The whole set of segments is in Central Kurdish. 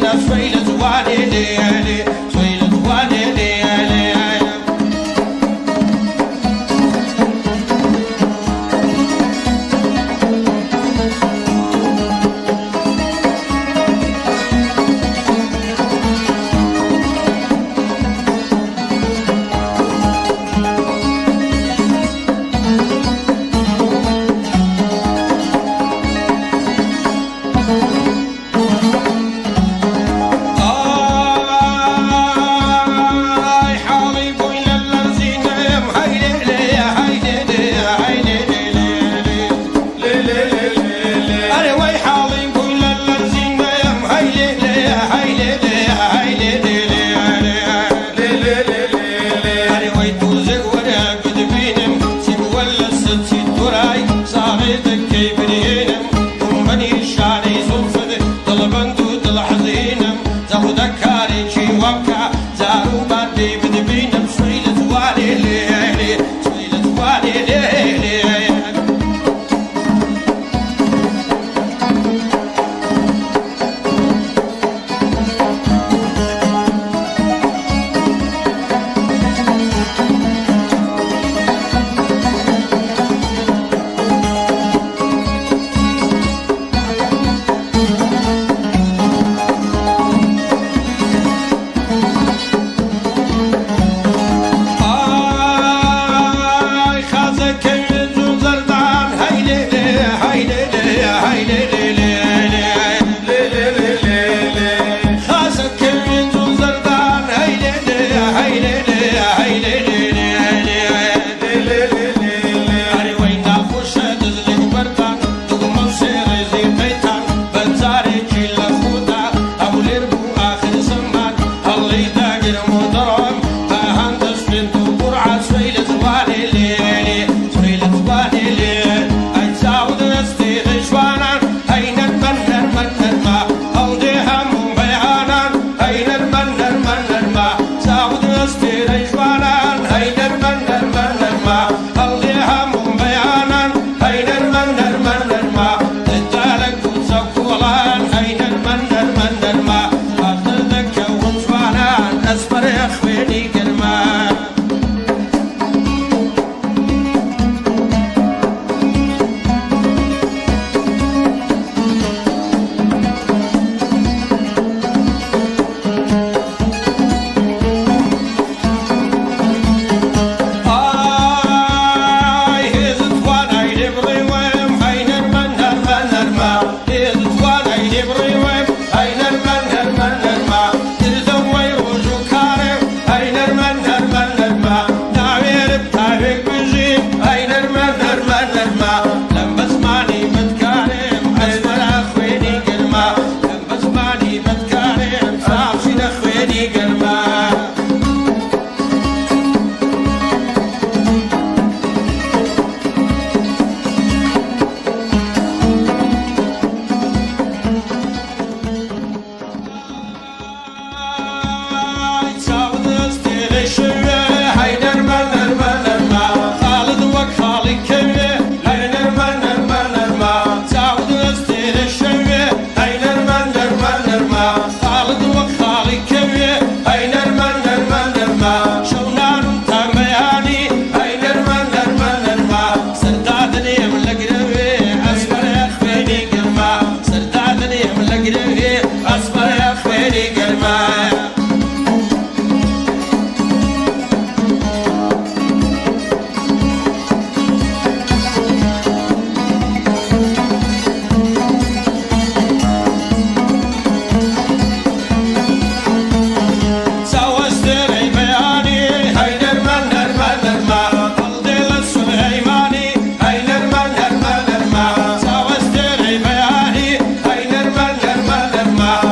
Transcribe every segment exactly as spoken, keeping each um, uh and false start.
Ma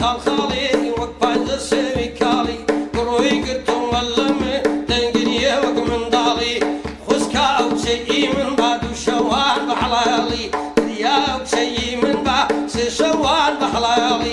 خالخالي وقباز السمي كالي قروي قرتم واللمي تنقريه وقمن دالي خسكا أو شيء من بعد وشوان بحلالي يا أو شيء من بعد سشوان بحلالي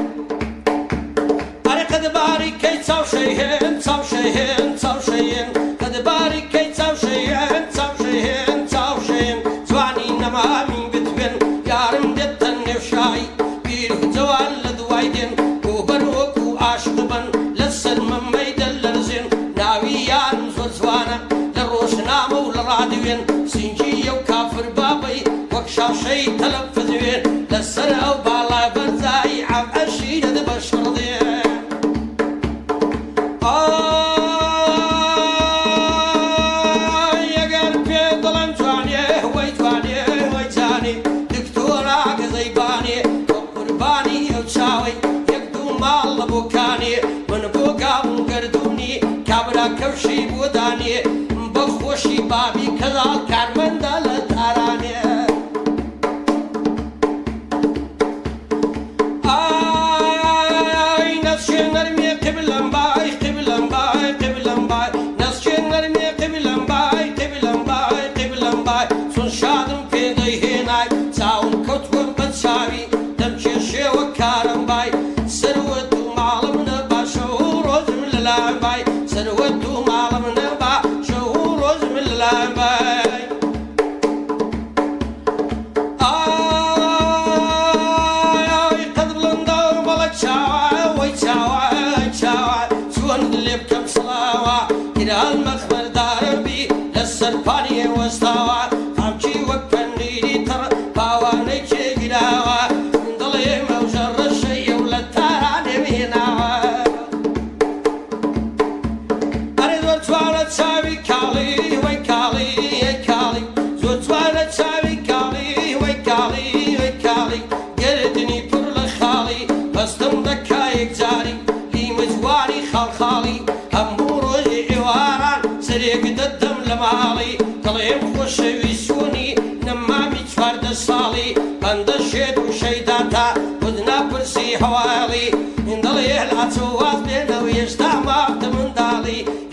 أنا قد باري كي تصو شيئين تصو شيئين تصو شيئين قد باري كي تصو شيئين تصو شيئين تصو شيئين زواني نمامي بتبن يارم دتن نفشاي بيرو زوان لدوايدين كوبر وكو عاشقبن لسن من ميدن لرزين ناويان زور زوانا لروش نامو لرادوين سنجي يو كافر بابي وكشا شي تلفزوين لسر او بالا برزاي عم اشيد دبشر دين بوكاني من بوكا وقردوني كابرا كوشي بوداني بخوشي بابي كذا كارمن دالت أراني آي نسشي نرمي قبلن باي قبلن باي قبلن باي نسشي نرمي قبلن باي قبلن باي قبلن باي سن شادم في ضيهناي تاون كتور بتساوي تمشي شي وكارم باي سروت باي سروتو معلم نبع شهور روز من اللاي آي قد بلندو بلد شاوى ويتشاوى شاوى شون اللي بكم صلاوى كده المخمر داربي للسرباني واستوى قامشي وكنيدي تر باواني شي قداوى من ضلي موجر الشي ولا تاراني بيناوى زوانة ساوي كالي وي كالي وي كالي زو زوانة ساوي كالي وي كالي وي كالي قردني برل خالي بستم دكايك زاري لي مزواني خالخالي همورو عواران سريق ددم لمالي طليم خوش ويسوني نمامي تفرد الصالي بند الشيد وشيداتا ودنا برسي حوالي اندلي العتواز بينا ويجتمع من دالي